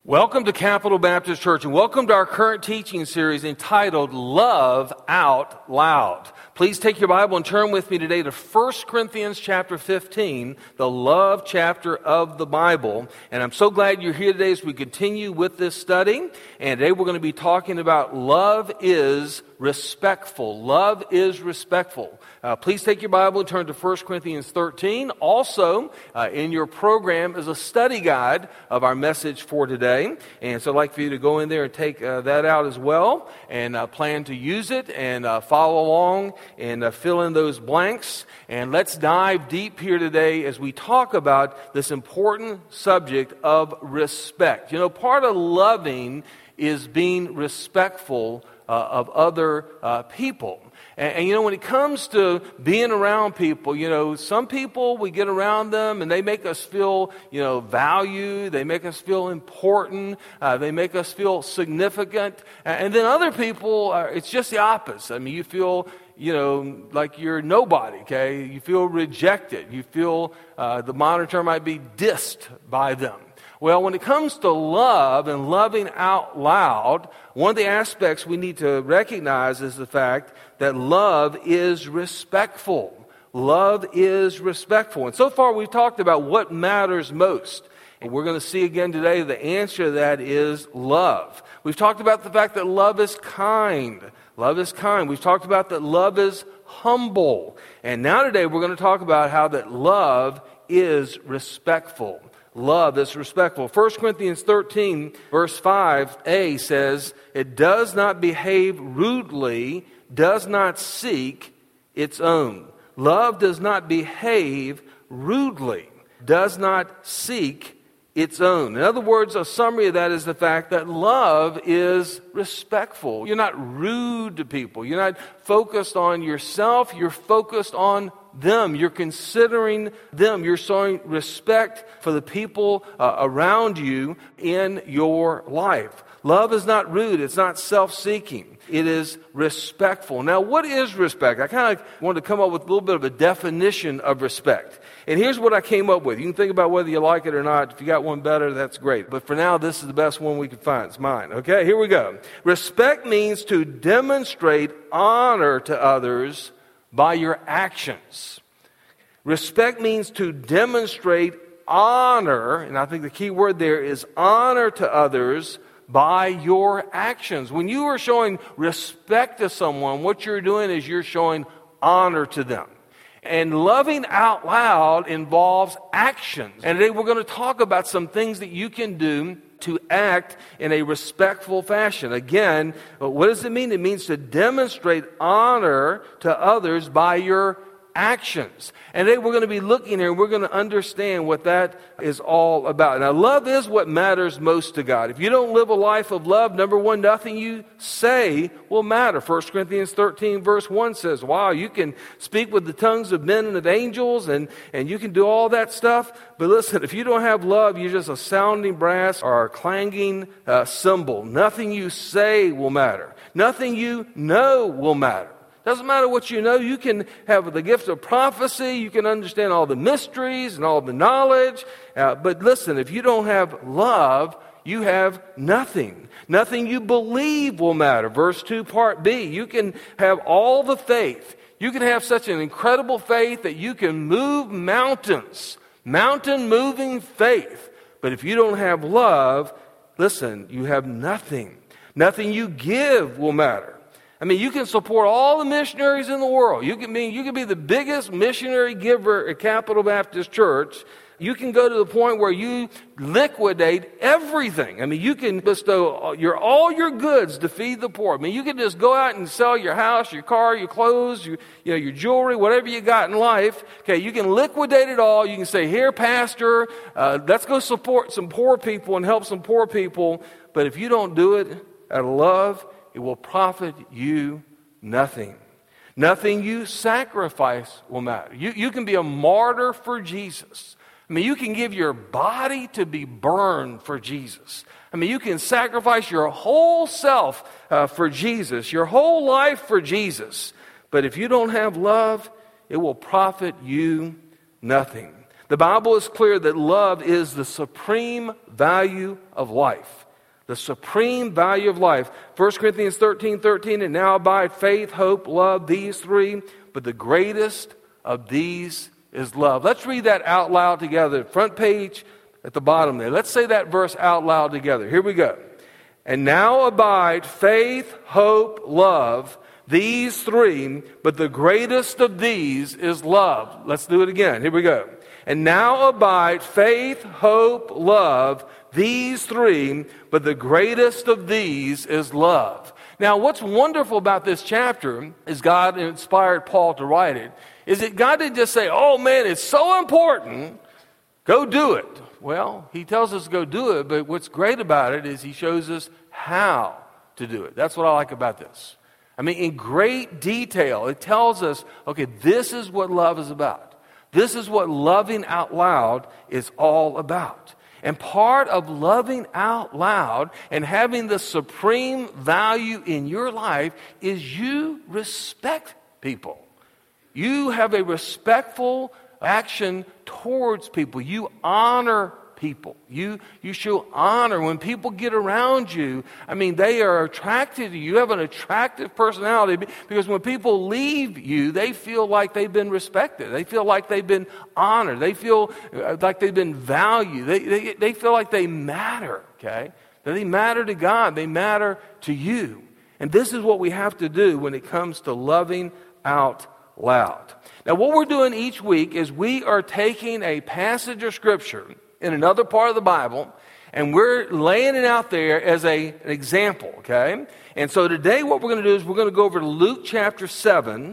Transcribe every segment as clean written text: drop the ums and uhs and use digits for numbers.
Welcome to Capital Baptist Church, and welcome to our current teaching series entitled Love Out Loud. Please take your Bible and turn with me today to 1 Corinthians chapter 15, the love chapter of the Bible. And I'm so glad you're here today as we continue with this study. And today we're going to be talking about love is respectful. Love is respectful. Please take your Bible and turn to 1 Corinthians 13. Also, in your program is a study guide of our message for today. And so I'd like for you to go in there and take that out as well and plan to use it and follow along and fill in those blanks. And let's dive deep here today as we talk about this important subject of respect. You know, part of loving is being respectful of other people. And, you know, when it comes to being around people, you know, some people, we get around them and they make us feel, you know, valued. They make us feel important. They make us feel significant. And then other people, it's just the opposite. I mean, you feel, you know, like you're nobody, okay? You feel rejected. You feel, the modern term might be dissed by them. Well, when it comes to love and loving out loud, one of the aspects we need to recognize is the fact that love is respectful. Love is respectful. And so far we've talked about what matters most. And we're going to see again today the answer to that is love. We've talked about the fact that love is kind. Love is kind. We've talked about that love is humble. And now today we're going to talk about how that love is respectful. Love is respectful. 1 Corinthians 13, verse 5a says, it does not behave rudely, does not seek its own. Love does not behave rudely, does not seek its own. In other words, a summary of that is the fact that love is respectful. You're not rude to people. You're not focused on yourself. You're focused on them. You're considering them. You're showing respect for the people around you in your life. Love is not rude. It's not self-seeking. It is respectful. Now, what is respect? I kind of wanted to come up with a little bit of a definition of respect. And here's what I came up with. You can think about whether you like it or not. If you got one better, that's great. But for now, this is the best one we could find. It's mine. Okay, here we go. Respect means to demonstrate honor to others by your actions. Respect means to demonstrate honor, and I think the key word there is honor to others by your actions. When you are showing respect to someone, what you're doing is you're showing honor to them. And loving out loud involves actions. And today we're going to talk about some things that you can do to act in a respectful fashion. Again, what does it mean? It means to demonstrate honor to others by your actions. And today we're going to be looking here and we're going to understand what that is all about. Now, love is what matters most to God. If you don't live a life of love, number one, nothing you say will matter. 1 Corinthians 13 verse 1 says, wow, you can speak with the tongues of men and of angels and you can do all that stuff. But listen, if you don't have love, you're just a sounding brass or a clanging cymbal. Nothing you say will matter. Nothing you know will matter. Doesn't matter what you know. You can have the gift of prophecy. You can understand all the mysteries and all the knowledge. But listen, if you don't have love, you have nothing. Nothing you believe will matter. Verse 2, part B. You can have all the faith. You can have such an incredible faith that you can move mountains. Mountain-moving faith. But if you don't have love, listen, you have nothing. Nothing you give will matter. I mean, you can support all the missionaries in the world. You can be the biggest missionary giver at Capital Baptist Church. You can go to the point where you liquidate everything. I mean, you can bestow all your goods to feed the poor. I mean, you can just go out and sell your house, your car, your clothes, your jewelry, whatever you got in life. Okay, you can liquidate it all. You can say, here, pastor, let's go support some poor people and help some poor people. But if you don't do it out of love, it will profit you nothing. Nothing you sacrifice will matter. You can be a martyr for Jesus. I mean, you can give your body to be burned for Jesus. I mean, you can sacrifice your whole self for Jesus, your whole life for Jesus. But if you don't have love, it will profit you nothing. The Bible is clear that love is the supreme value of life. The supreme value of life. 1 Corinthians 13:13, and now abide faith, hope, love, these three, but the greatest of these is love. Let's read that out loud together. Front page at the bottom there. Let's say that verse out loud together. Here we go. And now abide faith, hope, love, these three, but the greatest of these is love. Let's do it again. Here we go. And now abide faith, hope, love, these three, but the greatest of these is love. Now, what's wonderful about this chapter is God inspired Paul to write it, is that God didn't just say, oh man, it's so important, go do it. Well, he tells us to go do it, but what's great about it is he shows us how to do it. That's what I like about this. I mean, in great detail, it tells us, okay, this is what love is about. This is what loving out loud is all about. And part of loving out loud and having the supreme value in your life is you respect people. You have a respectful action towards people. You honor people. You show honor. When people get around you, I mean, they are attracted to you. You have an attractive personality because when people leave you, they feel like they've been respected. They feel like they've been honored. They feel like they've been valued. They feel like they matter, okay? That they matter to God. They matter to you. And this is what we have to do when it comes to loving out loud. Now, what we're doing each week is we are taking a passage of Scripture in another part of the Bible, and we're laying it out there as an example, okay? And so today what we're going to do is we're going to go over to Luke chapter 7,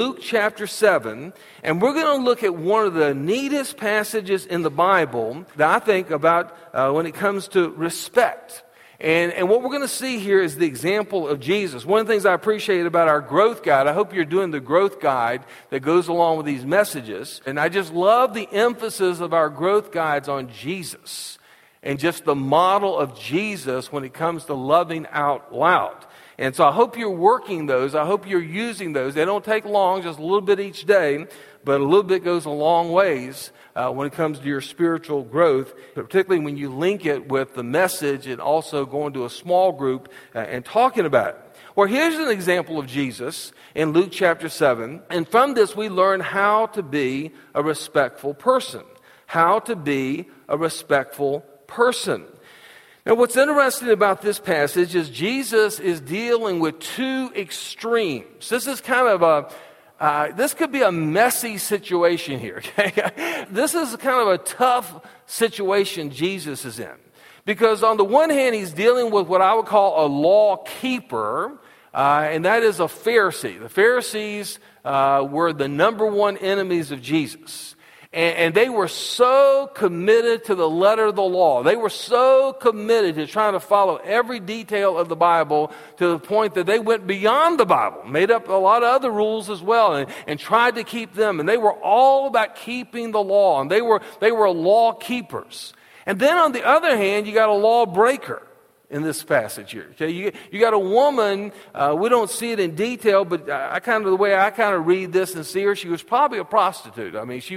and we're going to look at one of the neatest passages in the Bible that I think about when it comes to respect. And what we're going to see here is the example of Jesus. One of the things I appreciate about our growth guide, I hope you're doing the growth guide that goes along with these messages. And I just love the emphasis of our growth guides on Jesus and just the model of Jesus when it comes to loving out loud. And so I hope you're working those. I hope you're using those. They don't take long, just a little bit each day, but a little bit goes a long ways when it comes to your spiritual growth, particularly when you link it with the message and also going to a small group and talking about it. Well, here's an example of Jesus in Luke chapter 7. And from this, we learn how to be a respectful person. How to be a respectful person. Now, what's interesting about this passage is Jesus is dealing with two extremes. This is kind of this could be a messy situation here. Okay? This is kind of a tough situation Jesus is in. Because on the one hand, he's dealing with what I would call a law keeper, and that is a Pharisee. The Pharisees were the number one enemies of Jesus. And they were so committed to the letter of the law. They were so committed to trying to follow every detail of the Bible to the point that they went beyond the Bible, made up a lot of other rules as well, and tried to keep them. And they were all about keeping the law, and they were law keepers. And then on the other hand, you got a lawbreaker in this passage here. Okay, you got a woman. We don't see it in detail, but the way I kind of read this and see her, she was probably a prostitute. I mean,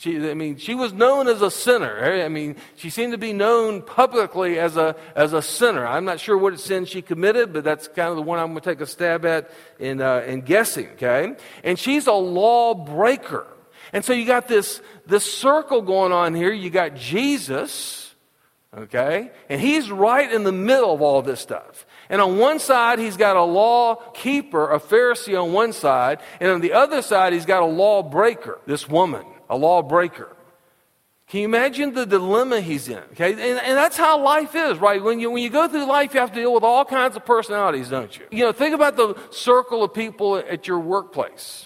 she was known as a sinner. I mean, she seemed to be known publicly as a sinner. I'm not sure what sin she committed, but that's kind of the one I'm going to take a stab at in guessing. Okay, and she's a lawbreaker, and so you got this circle going on here. You got Jesus. Okay? And he's right in the middle of all this stuff. And on one side, he's got a law keeper, a Pharisee on one side. And on the other side, he's got a lawbreaker, this woman, a lawbreaker. Can you imagine the dilemma he's in? Okay? And that's how life is, right? When you go through life, you have to deal with all kinds of personalities, don't you? You know, think about the circle of people at your workplace.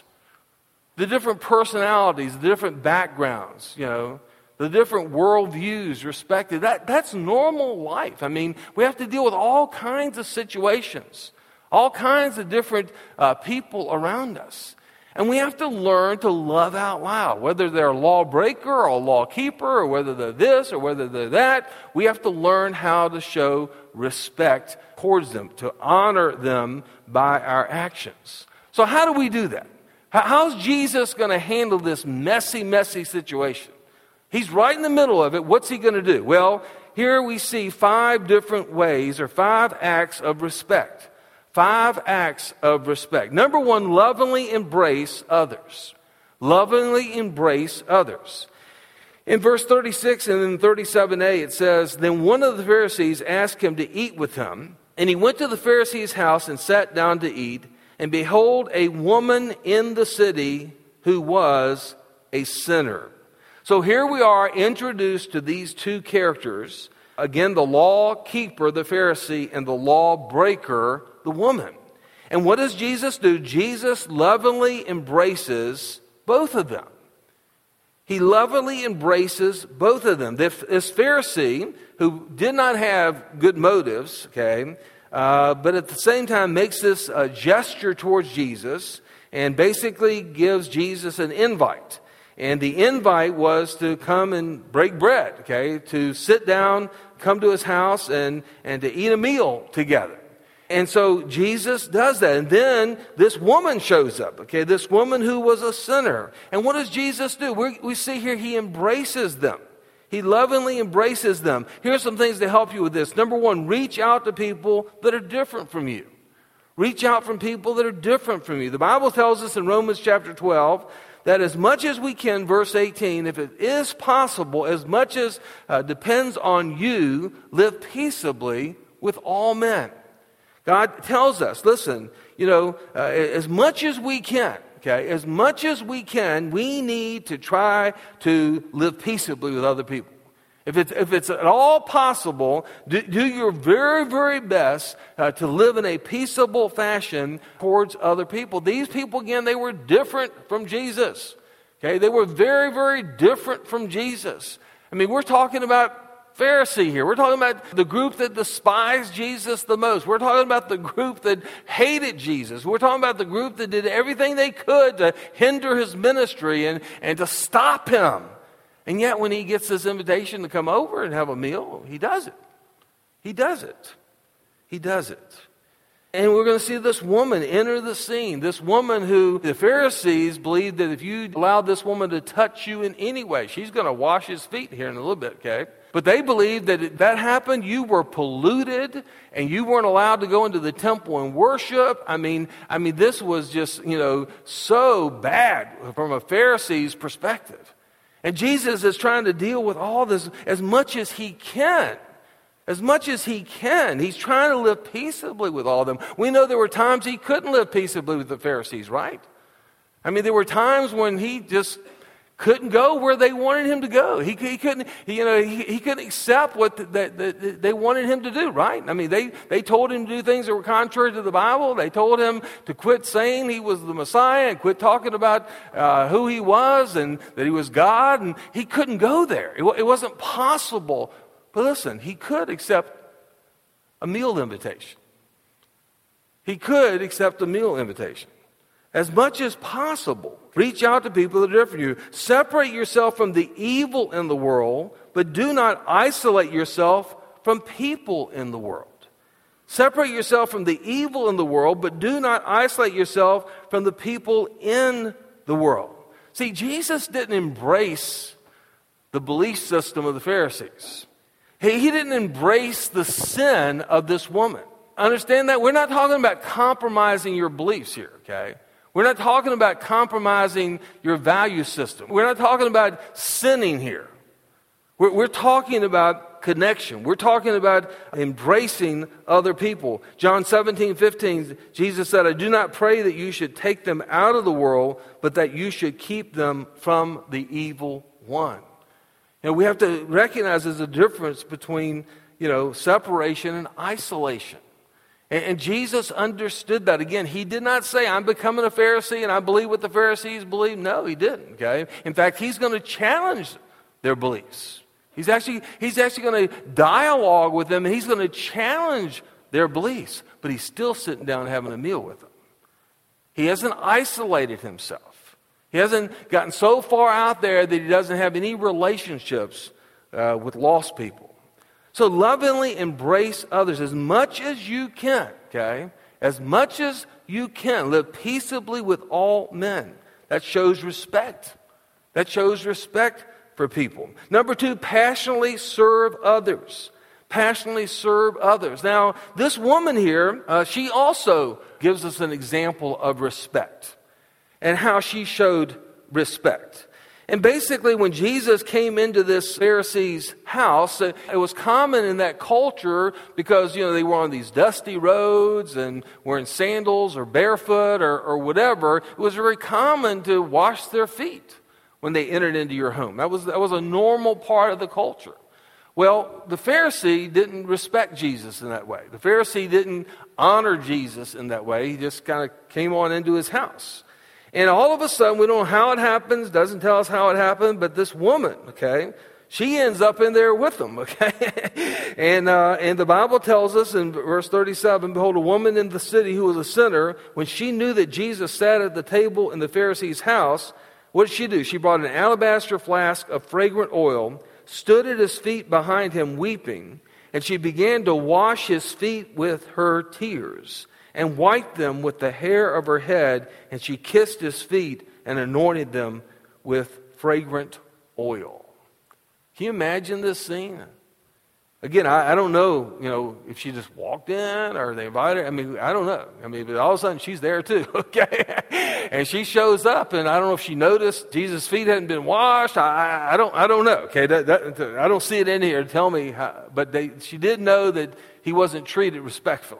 The different personalities, the different backgrounds, you know. The different worldviews respected. That's normal life. I mean, we have to deal with all kinds of situations, all kinds of different people around us. And we have to learn to love out loud. Whether they're a lawbreaker or a law keeper, or whether they're this or whether they're that, we have to learn how to show respect towards them, to honor them by our actions. So how do we do that? How's Jesus going to handle this messy, messy situation? He's right in the middle of it. What's he going to do? Well, here we see 5 different ways or 5 acts of respect. 5 acts of respect. Number 1, lovingly embrace others. Lovingly embrace others. In verse 36 and in 37a, it says, Then one of the Pharisees asked him to eat with him, and he went to the Pharisee's house and sat down to eat. And behold, a woman in the city who was a sinner. So here we are introduced to these 2 characters. Again, the law keeper, the Pharisee, and the law breaker, the woman. And what does Jesus do? Jesus lovingly embraces both of them. He lovingly embraces both of them. This Pharisee, who did not have good motives, but at the same time makes this gesture towards Jesus and basically gives Jesus an invite. And the invite was to come and break bread, to sit down, come to his house, and to eat a meal together. And so Jesus does that. And then this woman shows up, this woman who was a sinner. And what does Jesus do? We see here he embraces them. He lovingly embraces them. Here's some things to help you with this. Number 1, reach out to people that are different from you. Reach out from people that are different from you. The Bible tells us in Romans chapter 12 that as much as we can, verse 18, if it is possible, as much as depends on you, live peaceably with all men. God tells us, listen, as much as we can, as much as we can, we need to try to live peaceably with other people. If it's at all possible, do your very, very best to live in a peaceable fashion towards other people. These people, again, they were different from Jesus. They were very, very different from Jesus. I mean, we're talking about Pharisee here. We're talking about the group that despised Jesus the most. We're talking about the group that hated Jesus. We're talking about the group that did everything they could to hinder his ministry and to stop him. And yet when he gets this invitation to come over and have a meal, he does it. He does it. He does it. And we're going to see this woman enter the scene. This woman who the Pharisees believed that if you allowed this woman to touch you in any way, she's going to wash his feet here in a little bit, But they believed that if that happened, you were polluted and you weren't allowed to go into the temple and worship. I mean, this was just, so bad from a Pharisee's perspective. And Jesus is trying to deal with all this as much as he can. As much as he can. He's trying to live peaceably with all of them. We know there were times he couldn't live peaceably with the Pharisees, right? I mean, there were times when he just couldn't go where they wanted him to go. He couldn't, he couldn't accept what they wanted him to do, right? I mean, they told him to do things that were contrary to the Bible. They told him to quit saying he was the Messiah and quit talking about who he was and that he was God. And he couldn't go there. It wasn't possible. But listen, he could accept a meal invitation. He could accept a meal invitation. As much as possible, reach out to people that are different from you. Separate yourself from the evil in the world, but do not isolate yourself from people in the world. Separate yourself from the evil in the world, but do not isolate yourself from the people in the world. See, Jesus didn't embrace the belief system of the Pharisees. He didn't embrace the sin of this woman. Understand that? We're not talking about compromising your beliefs here, We're not talking about compromising your value system. We're not talking about sinning here. We're talking about connection. We're talking about embracing other people. John 17:15, Jesus said, I do not pray that you should take them out of the world, but that you should keep them from the evil one. We have to recognize there's a difference between, separation and isolation. And Jesus understood that. Again, he did not say, I'm becoming a Pharisee and I believe what the Pharisees believe. No, he didn't, In fact, he's going to challenge their beliefs. He's actually going to dialogue with them and he's going to challenge their beliefs. But he's still sitting down and having a meal with them. He hasn't isolated himself. He hasn't gotten so far out there that he doesn't have any relationships with lost people. So lovingly embrace others as much as you can, As much as you can. Live peaceably with all men. That shows respect. That shows respect for people. Number two, passionately serve others. Passionately serve others. Now, this woman here, she also gives us an example of respect and how she showed respect. And basically, when Jesus came into this Pharisee's house, it was common in that culture because, they were on these dusty roads and wearing sandals or barefoot or whatever. It was very common to wash their feet when they entered into your home. That was a normal part of the culture. Well, the Pharisee didn't respect Jesus in that way. The Pharisee didn't honor Jesus in that way. He just kind of came on into his house. And all of a sudden, we don't know how it happens, doesn't tell us how it happened, but this woman, she ends up in there with them, And the Bible tells us in verse 37, behold, a woman in the city who was a sinner, when she knew that Jesus sat at the table in the Pharisee's house, what did she do? She brought an alabaster flask of fragrant oil, stood at his feet behind him weeping, and she began to wash his feet with her tears, and wiped them with the hair of her head, and she kissed his feet and anointed them with fragrant oil. Can you imagine this scene? Again, I don't know, if she just walked in or they invited her. I don't know. But all of a sudden she's there too, And she shows up, and I don't know if she noticed Jesus' feet hadn't been washed. I don't know, I don't see it in here to tell me how, but she did know that he wasn't treated respectfully,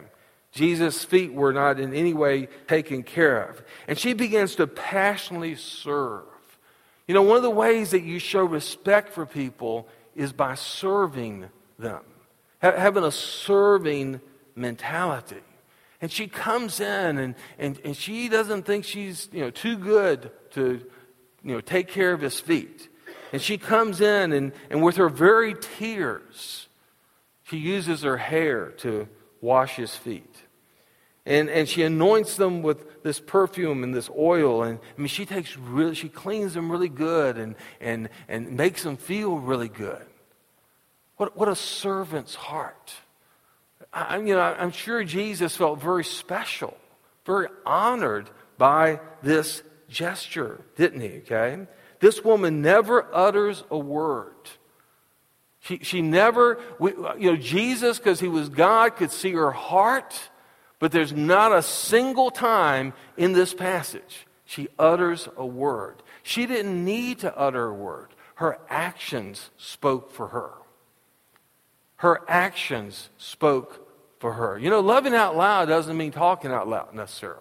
Jesus' feet were not in any way taken care of. And she begins to passionately serve. One of the ways that you show respect for people is by serving them, having a serving mentality. And she comes in and she doesn't think she's too good to take care of his feet. And she comes in and with her very tears, she uses her hair to wash his feet. And she anoints them with this perfume and this oil. And she cleans them really good and makes them feel really good. What a servant's heart. I'm sure Jesus felt very special, very honored by this gesture, didn't he? This woman never utters a word. She never, Jesus, because he was God, could see her heart. But there's not a single time in this passage she utters a word. She didn't need to utter a word. Her actions spoke for her. Her actions spoke for her. Loving out loud doesn't mean talking out loud necessarily.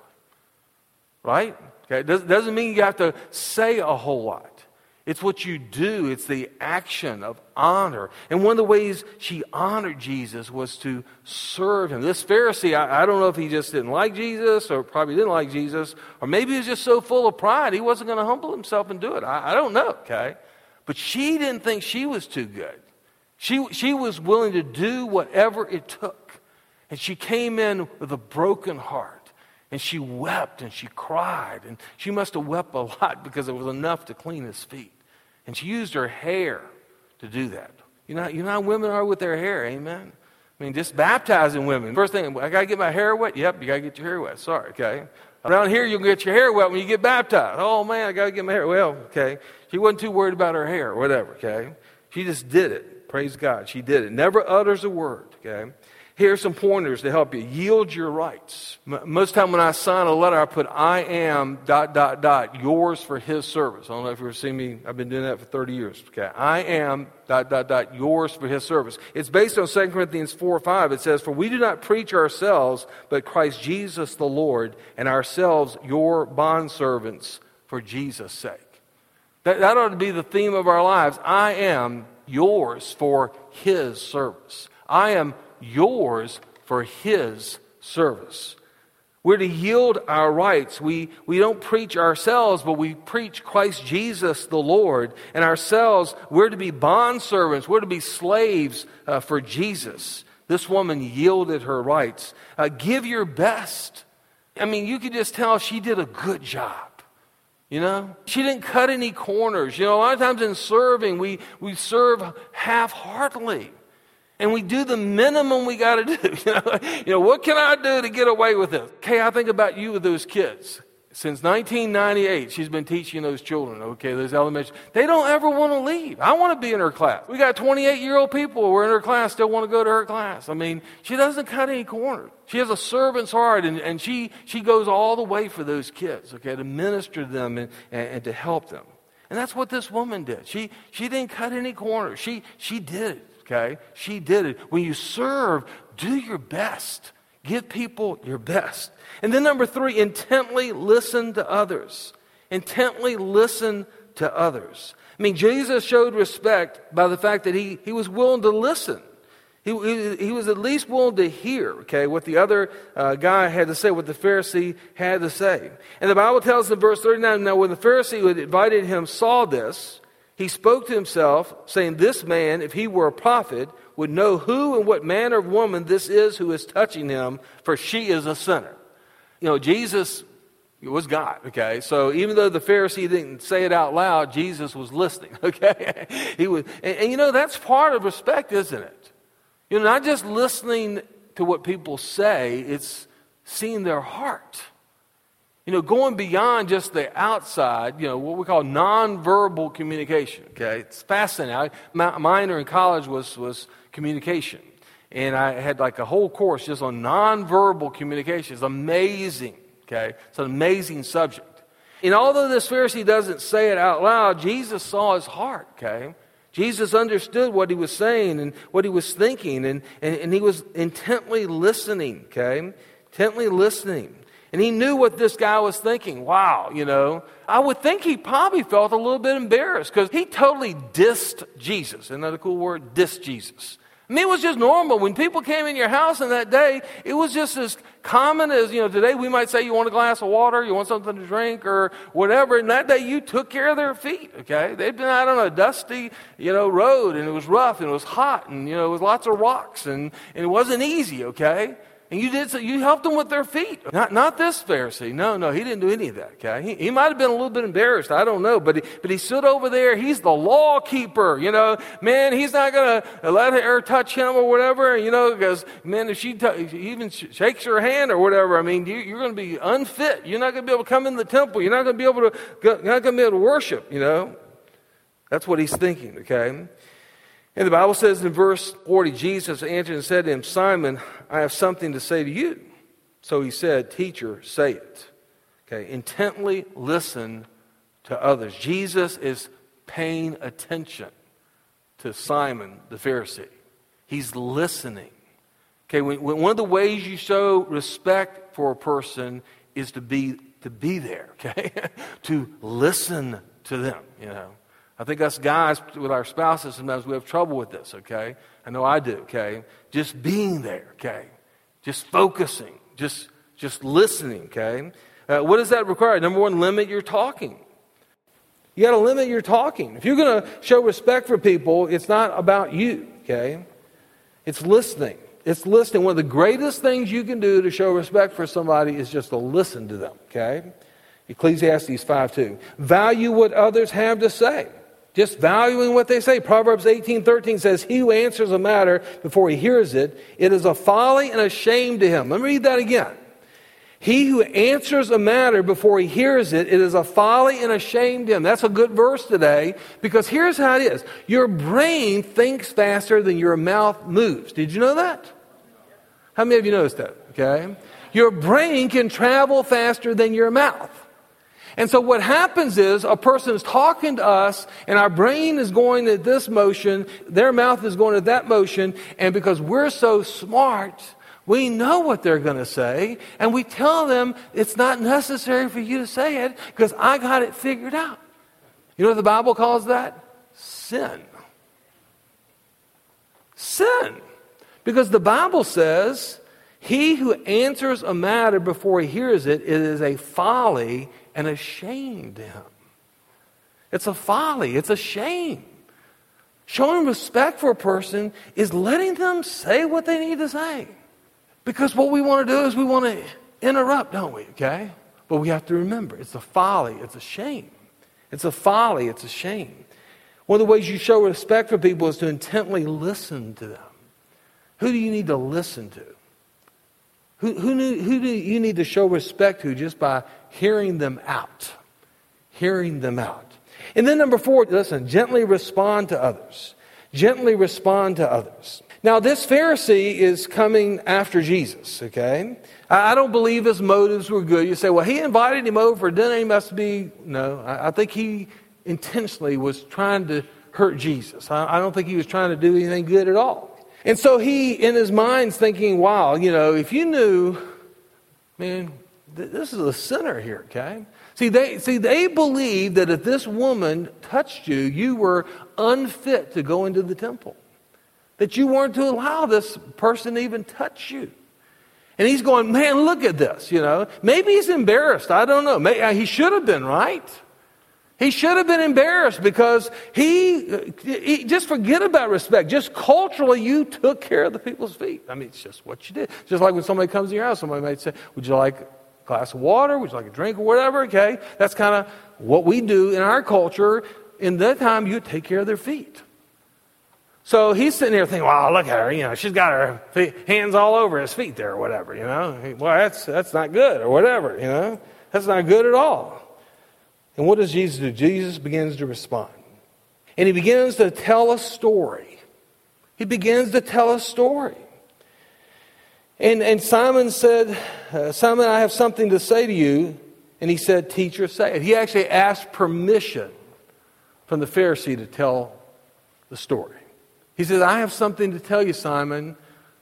Right? It doesn't mean you have to say a whole lot. It's what you do. It's the action of honor. And one of the ways she honored Jesus was to serve him. This Pharisee, I don't know if he just didn't like Jesus or probably didn't like Jesus, or maybe he was just so full of pride he wasn't going to humble himself and do it. I don't know, But she didn't think she was too good. She was willing to do whatever it took. And she came in with a broken heart. And she wept and she cried. And she must have wept a lot because it was enough to clean his feet. And she used her hair to do that. You know how women are with their hair, amen? Just baptizing women. First thing, I got to get my hair wet? Yep, you got to get your hair wet. Sorry, Around here, you can get your hair wet when you get baptized. Oh, man, I got to get my hair. Well, She wasn't too worried about her hair or whatever, She just did it. Praise God. She did it. Never utters a word, Here are some pointers to help you. Yield your rights. Most time when I sign a letter, I put, I am ... yours for his service. I don't know if you've ever seen me. I've been doing that for 30 years. I am ... yours for his service. It's based on 2 Corinthians 4:5. It says, for we do not preach ourselves, but Christ Jesus the Lord, and ourselves your bondservants for Jesus' sake. That ought to be the theme of our lives. I am yours for his service. I am yours for his service. We're to yield our rights. We don't preach ourselves, but we preach Christ Jesus the Lord. And ourselves, we're to be bondservants. We're to be slaves for Jesus. This woman yielded her rights. Give your best. You could just tell she did a good job. She didn't cut any corners. A lot of times in serving, we serve half-heartedly. And we do the minimum we got to do. What can I do to get away with this? I think about you with those kids. Since 1998, she's been teaching those children, okay, those elementary. They don't ever want to leave. I want to be in her class. We got 28-year-old people who are in her class, still want to go to her class. I mean, she doesn't cut any corners. She has a servant's heart, and she goes all the way for those kids, okay, to minister to them and to help them. And that's what this woman did. She didn't cut any corners. She did it, okay? She did it. When you serve, do your best. Give people your best. And then number 3, intently listen to others. Intently listen to others. I mean, Jesus showed respect by the fact that he was willing to listen. He was at least willing to hear, okay, what the other guy had to say, what the Pharisee had to say. And the Bible tells in verse 39, now when the Pharisee who had invited him saw this, he spoke to himself, saying, this man, if he were a prophet, would know who and what manner of woman this is who is touching him, for she is a sinner. You know, Jesus was God, okay? So even though the Pharisee didn't say it out loud, Jesus was listening, okay? He was, and you know, that's part of respect, isn't it? You know, not just listening to what people say, it's seeing their heart. You know, going beyond just the outside, you know, what we call nonverbal communication, okay? It's fascinating. My minor in college was communication. And I had like a whole course just on nonverbal communication. It's amazing, okay? It's an amazing subject. And although this Pharisee doesn't say it out loud, Jesus saw his heart, okay? Jesus understood what he was saying and what he was thinking, and he was intently listening, okay? Intently listening. And he knew what this guy was thinking. Wow, you know. I would think he probably felt a little bit embarrassed because he totally dissed Jesus. Isn't that a cool word? Dissed Jesus. I mean, it was just normal. When people came in your house in that day, it was just as common as, you know, today we might say you want a glass of water, you want something to drink or whatever. And that day you took care of their feet, okay? They'd been out on a dusty, you know, road and it was rough and it was hot and, you know, it was lots of rocks and it wasn't easy, okay? And you helped them with their feet. Not this Pharisee. No, he didn't do any of that, okay? He might have been a little bit embarrassed. I don't know. But he stood over there. He's the law keeper, you know. Man, he's not going to let her touch him or whatever, you know, because, man, if she even shakes her hand or whatever, I mean, you're going to be unfit. You're not going to be able to come in the temple. You're not going to be able to worship, you know. That's what he's thinking, okay? And the Bible says in verse 40, Jesus answered and said to him, Simon, I have something to say to you. So he said, Teacher, say it. Okay, intently listen to others. Jesus is paying attention to Simon the Pharisee. He's listening. Okay, one of the ways you show respect for a person is to be there, okay? To listen to them, you know. I think us guys with our spouses, sometimes we have trouble with this, okay? I know I do, okay? Just being there, okay? Just focusing, just listening, okay? What does that require? Number one, limit your talking. You got to limit your talking. If you're going to show respect for people, it's not about you, okay? It's listening. It's listening. One of the greatest things you can do to show respect for somebody is just to listen to them, okay? Ecclesiastes 5:2. Value what others have to say. Just valuing what they say. Proverbs 18:13 says, He who answers a matter before he hears it, it is a folly and a shame to him. Let me read that again. He who answers a matter before he hears it, it is a folly and a shame to him. That's a good verse today, because here's how it is. Your brain thinks faster than your mouth moves. Did you know that? How many of you noticed that? Okay. Your brain can travel faster than your mouth. And so what happens is a person is talking to us and our brain is going at this motion, their mouth is going at that motion, and because we're so smart, we know what they're going to say, and we tell them it's not necessary for you to say it because I got it figured out. You know what the Bible calls that? Sin. Sin. Because the Bible says, he who answers a matter before he hears it, it is a folly and a shame to him. It's a folly. It's a shame. Showing respect for a person is letting them say what they need to say. Because what we want to do is we want to interrupt, don't we? Okay? But we have to remember, it's a folly. It's a shame. It's a folly. It's a shame. One of the ways you show respect for people is to intently listen to them. Who do you need to listen to? Who do you need to show respect to just by hearing them out? Hearing them out. And then number 4, listen, gently respond to others. Gently respond to others. Now, this Pharisee is coming after Jesus, okay? I don't believe his motives were good. You say, well, he invited him over for dinner. He must be... No, I think he intentionally was trying to hurt Jesus. I don't think he was trying to do anything good at all. And so he, in his mind's thinking, wow, if you knew, man, this is a sinner here, okay? See, they believed that if this woman touched you, you were unfit to go into the temple. That you weren't to allow this person to even touch you. And he's going, man, look at this, Maybe he's embarrassed. I don't know. He should have been, right? He should have been embarrassed because he just forget about respect. Just culturally, you took care of the people's feet. I mean, it's just what you did. Just like when somebody comes to your house, somebody might say, would you like a glass of water? Would you like a drink or whatever? Okay, that's kind of what we do in our culture. In that time, you take care of their feet. So he's sitting there thinking, wow, look at her. She's got her hands all over his feet there or whatever, Well, that's not good or whatever, That's not good at all. And what does Jesus do? Jesus begins to respond. And he begins to tell a story. He begins to tell a story. And Simon said, Simon, I have something to say to you. And he said, teacher, say it. He actually asked permission from the Pharisee to tell the story. He says, I have something to tell you, Simon.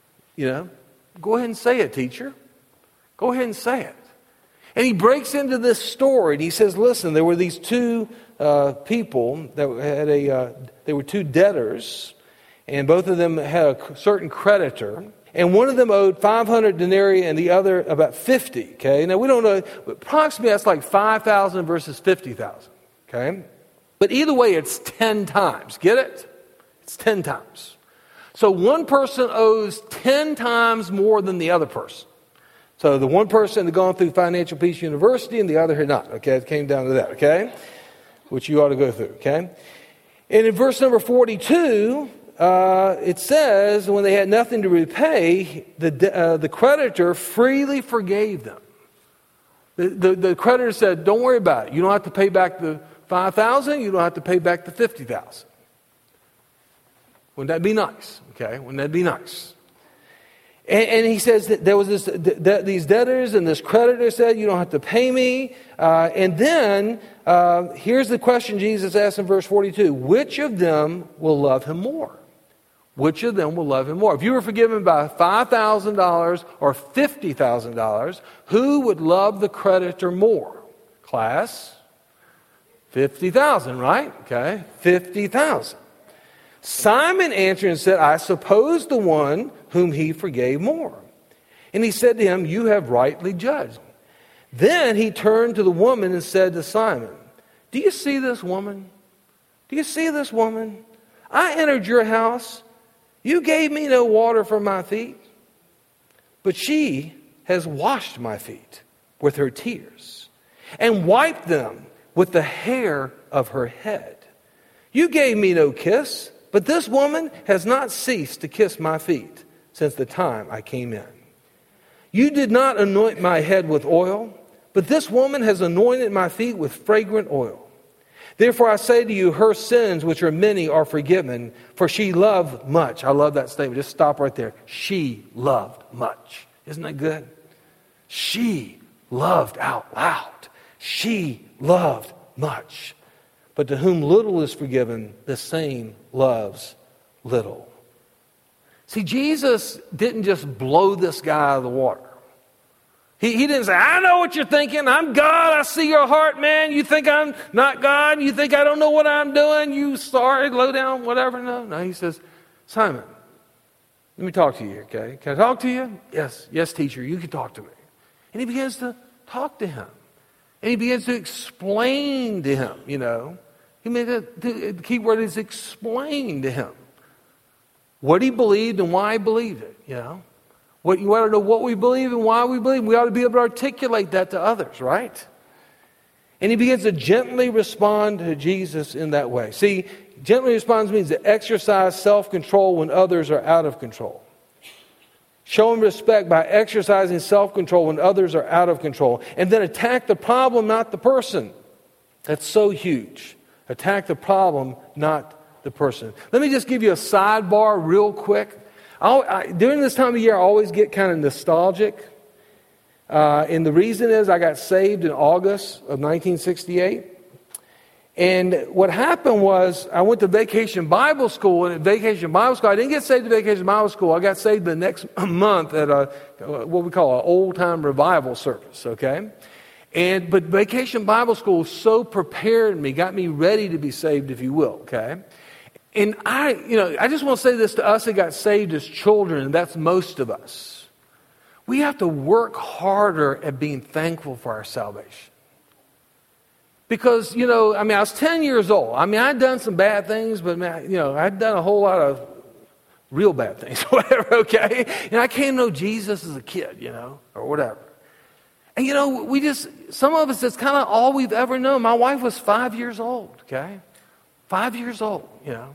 Go ahead and say it, teacher. Go ahead and say it. And he breaks into this story and he says, listen, there were these two people that had they were two debtors, and both of them had a certain creditor. And one of them owed 500 denarii and the other about 50. Okay, now we don't know, but approximately that's like 5,000 versus 50,000. Okay, but either way, it's 10 times. Get it? It's 10 times. So one person owes 10 times more than the other person. So the one person had gone through Financial Peace University and the other had not. Okay, it came down to that. Okay, which you ought to go through. Okay, and in verse number 42. It says, when they had nothing to repay, the creditor freely forgave them. The creditor said, don't worry about it. You don't have to pay back the 5,000. You don't have to pay back the 50,000. Wouldn't that be nice? Okay, wouldn't that be nice? And he says that there was these debtors and this creditor said, you don't have to pay me. And then, here's the question Jesus asked in verse 42. Which of them will love him more? Which of them will love him more? If you were forgiven by $5,000 or $50,000, who would love the creditor more? Class? 50,000, right? Okay, 50,000. Simon answered and said, I suppose the one whom he forgave more. And he said to him, you have rightly judged. Then he turned to the woman and said to Simon, do you see this woman? Do you see this woman? I entered your house. You gave me no water for my feet, but she has washed my feet with her tears and wiped them with the hair of her head. You gave me no kiss, but this woman has not ceased to kiss my feet since the time I came in. You did not anoint my head with oil, but this woman has anointed my feet with fragrant oil. Therefore I say to you, her sins, which are many, are forgiven, for she loved much. I love that statement. Just stop right there. She loved much. Isn't that good? She loved out loud. She loved much. But to whom little is forgiven, the same loves little. See, Jesus didn't just blow this guy out of the water. He didn't say, I know what you're thinking. I'm God. I see your heart, man. You think I'm not God? You think I don't know what I'm doing? You sorry, low down, whatever. No, he says, Simon, let me talk to you, okay? Can I talk to you? Yes, teacher, you can talk to me. And he begins to talk to him. And he begins to explain to him, He made the key word is explain to him what he believed and why he believed it, What you want to know what we believe and why we believe. We ought to be able to articulate that to others, right? And he begins to gently respond to Jesus in that way. See, gently responds means to exercise self-control when others are out of control. Showing respect by exercising self-control when others are out of control. And then attack the problem, not the person. That's so huge. Attack the problem, not the person. Let me just give you a sidebar real quick. During this time of year, I always get kind of nostalgic. And the reason is I got saved in August of 1968. And what happened was I went to Vacation Bible School, and at Vacation Bible School, I didn't get saved at Vacation Bible School. I got saved the next month at what we call an old-time revival service, okay? But Vacation Bible School so prepared me, got me ready to be saved, if you will, okay? And I just want to say this to us that got saved as children, and that's most of us. We have to work harder at being thankful for our salvation. Because, I was 10 years old. I'd done some bad things, but, I'd done a whole lot of real bad things, whatever, okay? And I came to know Jesus as a kid, or whatever. And, some of us, it's kind of all we've ever known. My wife was 5 years old, okay? 5 years old,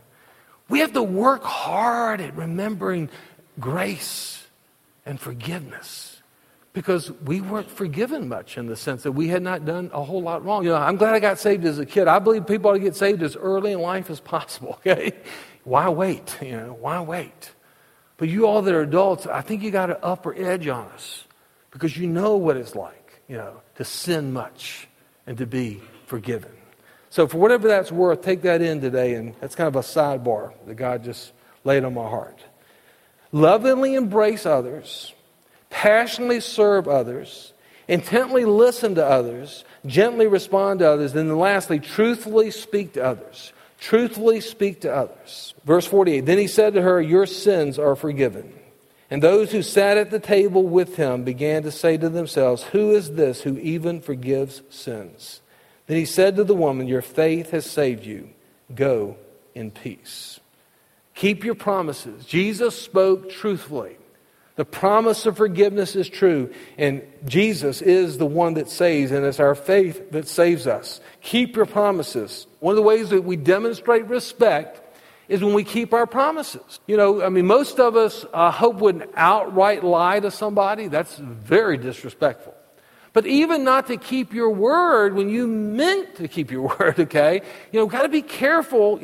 We have to work hard at remembering grace and forgiveness. Because we weren't forgiven much in the sense that we had not done a whole lot wrong. I'm glad I got saved as a kid. I believe people ought to get saved as early in life as possible, okay? Why wait? Why wait? But you all that are adults, I think you got an upper edge on us. Because you know what it's like, to sin much and to be forgiven. So for whatever that's worth, take that in today. And that's kind of a sidebar that God just laid on my heart. Lovingly embrace others. Passionately serve others, intently listen to others, gently respond to others, and then lastly, truthfully speak to others. Truthfully speak to others. Verse 48, then he said to her, your sins are forgiven. And those who sat at the table with him began to say to themselves, who is this who even forgives sins? Then he said to the woman, your faith has saved you. Go in peace. Keep your promises. Jesus spoke truthfully. The promise of forgiveness is true, and Jesus is the one that saves, and it's our faith that saves us. Keep your promises. One of the ways that we demonstrate respect is when we keep our promises. Most of us, I hope, wouldn't outright lie to somebody. That's very disrespectful. But even not to keep your word when you meant to keep your word, okay? Got to be careful,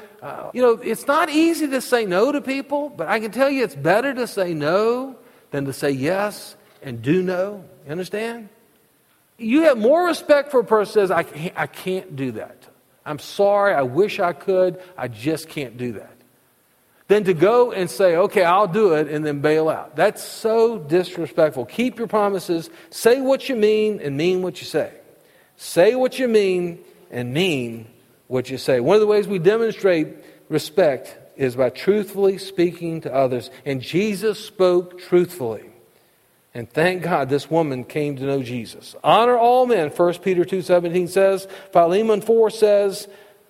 it's not easy to say no to people, but I can tell you it's better to say no than to say yes and do no. You understand? You have more respect for a person who says, I can't do that. I'm sorry, I wish I could, I just can't do that. Than to go and say, okay, I'll do it, and then bail out. That's so disrespectful. Keep your promises. Say what you mean and mean what you say. Say what you mean and mean what you say. One of the ways we demonstrate respect is by truthfully speaking to others. And Jesus spoke truthfully. And thank God this woman came to know Jesus. Honor all men, 1 Peter 2:17 says. Philemon 4 says,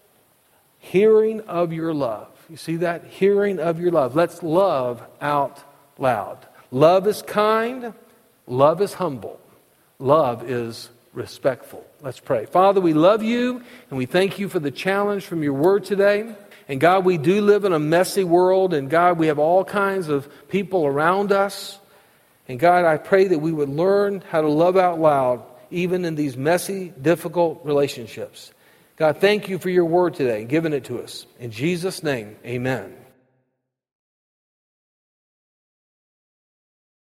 hearing of your love. You see that? Hearing of your love. Let's love out loud. Love is kind. Love is humble. Love is respectful. Let's pray. Father, we love you, and we thank you for the challenge from your word today. And God, we do live in a messy world, and God, we have all kinds of people around us. And God, I pray that we would learn how to love out loud, even in these messy, difficult relationships. God, thank you for your word today, giving it to us. In Jesus' name, amen.